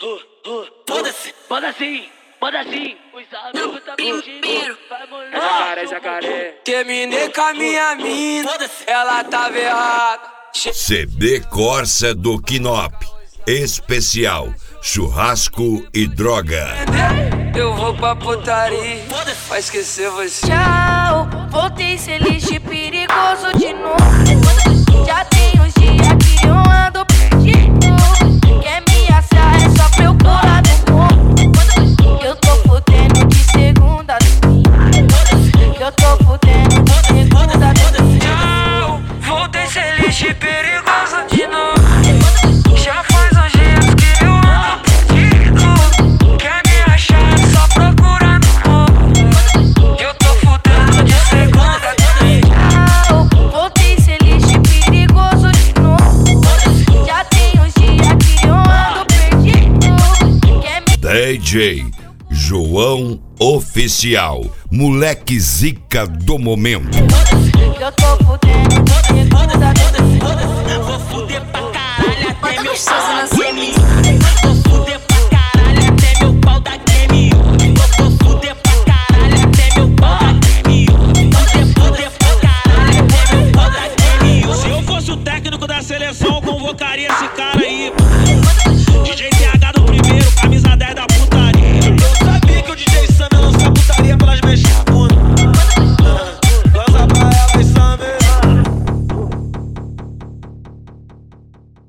Foda-se, manda assim, os amigos tá pedindo. Vai, É jacaré. Terminei com a minha mina, ela tava errada. CD Corsa do Kinop. Especial churrasco e droga. Eu vou pra putaria pra esquecer você. Tchau, voltei ser lixo perigoso de novo. Já tem uns dias que eu ando perdido. Quer me assar é só pra eu pular do morro. Eu tô fudendo de segunda. Eu tô fudendo de segunda. Tchau, voltei ser lixo perigoso de novo. Já faz uns dias que eu ando perdido. Quer me achar é só procurar no morro. Eu tô fudendo de segunda. Tchau, voltei ser lixo perigoso de novo. Já tem uns dias que eu ando perdido. Quer me DJ João Oficial, moleque zica do momento. Eu tô fudendo